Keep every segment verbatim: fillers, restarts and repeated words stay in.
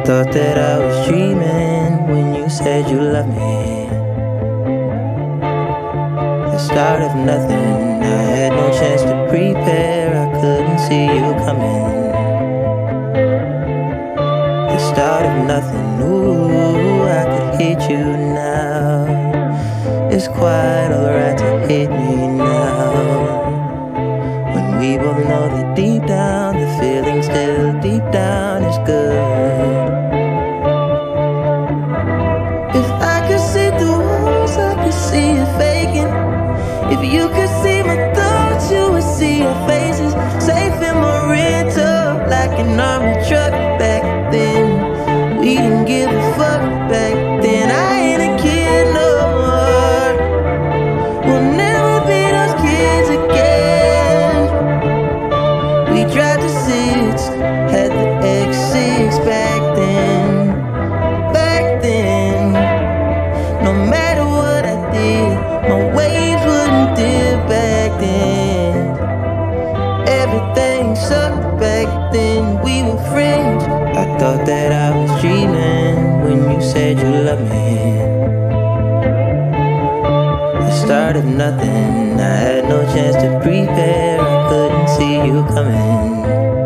Thought that I was dreaming when you said you loved me. The start of nothing, I had no chance to prepare, I couldn't see you coming. The start of nothing, ooh, I could hate you now. It's quite alright to hate me now, when we both know that deep down, the feeling still deep down is good. If I could see through walls, I could see you faking. If you could see my thoughts, you would see our faces. Safe in my rental, like an army truck back then. We didn't give a fuck back then. I ain't a kid no more. We'll never be those kids again. We drive the six, had the X six back then. Back then, no matter what I did, my waves wouldn't dip back then. Everything sucked back then, we were friends. I thought that I was dreaming when you said you loved me. The start of nothing, I had no chance to prepare, I couldn't see you coming.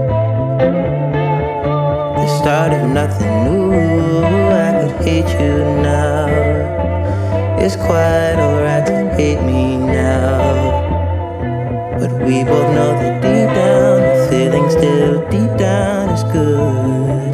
The start of nothing, ooh, I could hate you now. It's quite alright to hate me now, but we both know that deep down, the feeling still deep down is good.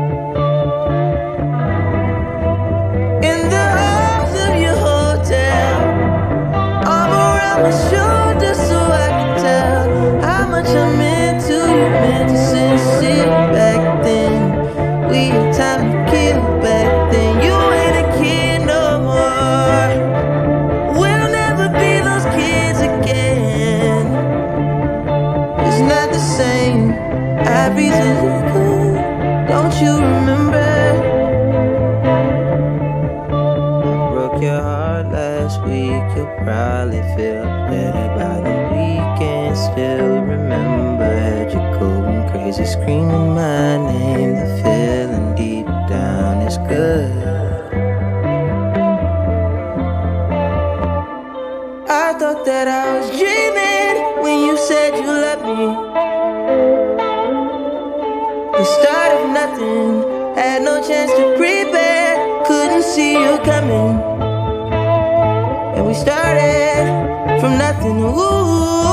In the halls of your hotel, arm around my shoulder so I can tell how much I meant to you, meant to sincere back then. We had time to kill back then. You ain't a kid no more. We'll never be those kids again. It's not the same. I breathe in good. Don't you remember? I broke your heart last week. You'll probably feel better by the weekend. Still remember, had you going crazy, screaming my name. The feeling deep down is good. I thought that I was dreaming when you said you loved me. The start of nothing, had no chance to prepare, couldn't see you coming. And we started from nothing, ooh.